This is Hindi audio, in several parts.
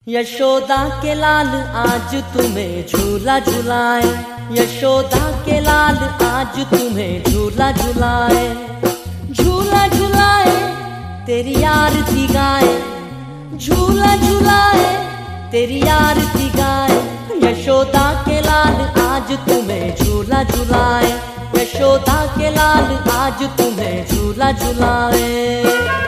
यशोदा के लाल आज तुम्हें झूला झुलाए, यशोदा के लाल आज तुम्हें झूला झुलाए। झूला झुलाए तेरी आरती गाए, झूला झुलाए तेरी आरती गाए। यशोदा के लाल आज तुम्हें झूला झुलाए, यशोदा के लाल आज तुम्हें झूला झुलाए।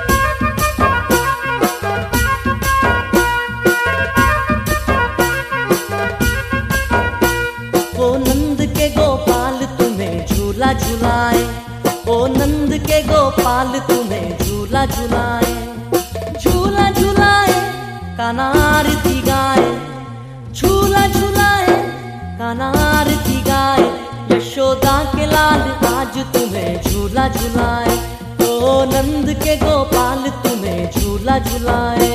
झुलाए ओ नंद के गोपाल तुम्हें झूला झुलाए। झूला झुलाए कान्हा आरती गाए, झूला झुलाए कान्हा आरती गाए। यशोदा के लाल आज तुम्हें झूला झुलाए, ओ नंद के गोपाल तुम्हें झूला झुलाए।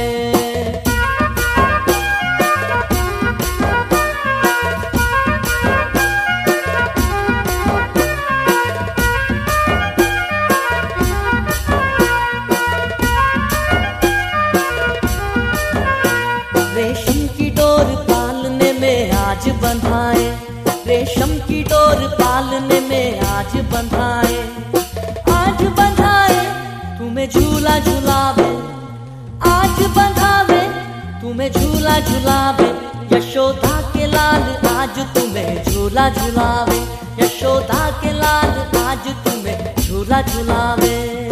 रेशम की डोर पालने में आज बंधाए, रेशम की डोर पालने में आज बंधाए। आज बंधाए तुम्हें झूला झुलावे, आज बंधावे तुम्हें झूला झुलावे। यशोदा के लाल आज तुम्हें झूला झुलावे, यशोदा के लाल आज तुम्हें झूला झुलावे।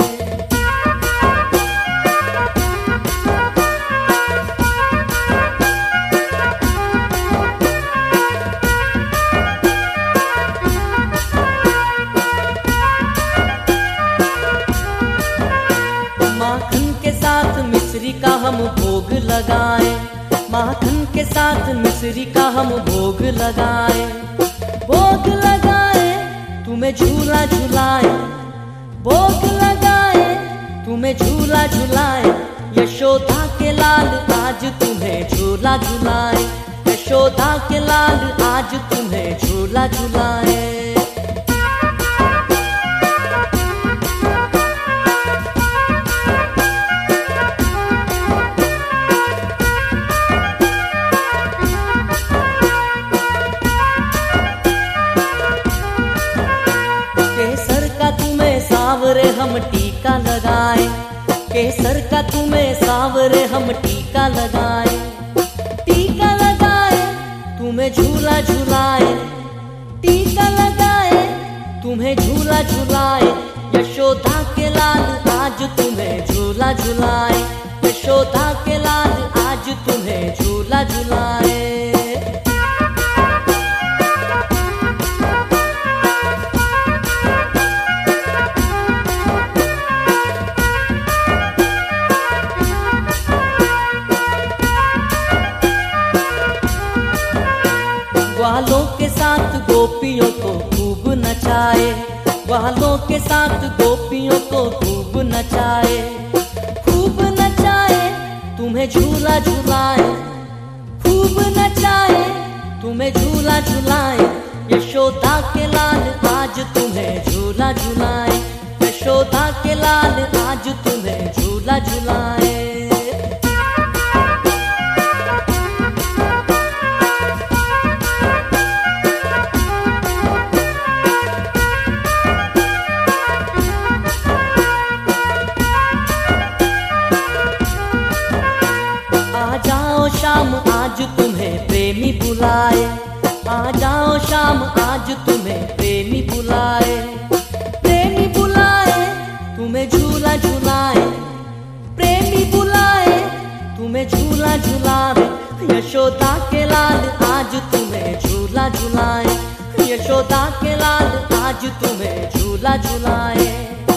माखन के साथ मिश्री का हम भोग लगाए, माखन के साथ मिश्री का हम भोग लगाए। भोग लगाए तुम्हें झूला झुलाए, भोग लगाए तुम्हें झूला झुलाए। यशोदा के लाल आज तुम्हें झूला झुलाए, यशोदा के लाल आज तुम्हें झूला झुलाए। सावरे हम टीका लगाए, केसर का तुम्हें सावरे हम टीका लगाए। टीका लगाए तुम्हें झूला झुलाए, टीका लगाए तुम्हें झूला झुलाए। यशोदा के लाल आज तुम्हें झूला झुलाए, यशोदा के लाल आज तुम्हें झूला झुलाए। ग्वालों के साथ गोपियों को खूब नचाए, ग्वालों के साथ गोपियों को खूब नचाए। खूब नचाए तुम्हें झूला झुलाए, खूब नचाए तुम्हें झूला झुलाए। यशोदा के लाल आज तुम्हें झूला झुलाए, यशोदा के लाल आज तुम्हें झूला झुलाए। शाम आज तुम्हें प्रेमी बुलाए, आ जाओ शाम आज तुम्हें प्रेमी बुलाए। प्रेमी बुलाए तुम्हें झूला झुलाए, प्रेमी बुलाए तुम्हें झूला झुलावे। यशोदा के लाल आज तुम्हें झूला झुलाए, यशोदा के लाल आज तुम्हें झूला झुलाए।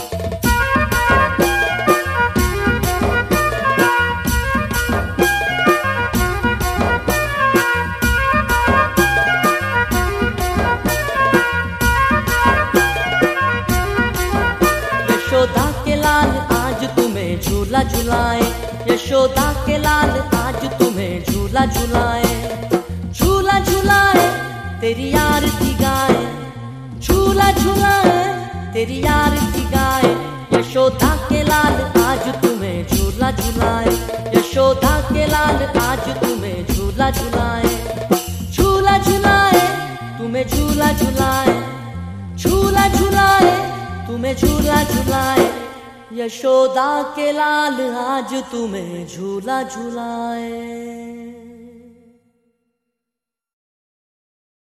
यशोदा के लाल आज तुम्हें झूला झुलाए, यशोदा के लाल आज तुम्हें झूला झुलाए। झूला झुलाए तेरी आरती गाए, झूला झुलाए तेरी आरती गाए। यशोदा के लाल आज तुम्हें झूला झुलाए, यशोदा के लाल आज तुम्हें तुम्हें झूला झुलाए, झूला झुलाए, तुम्हें झूला झुलाए। यशोदा के लाल आज तुम्हें झूला झुलाए।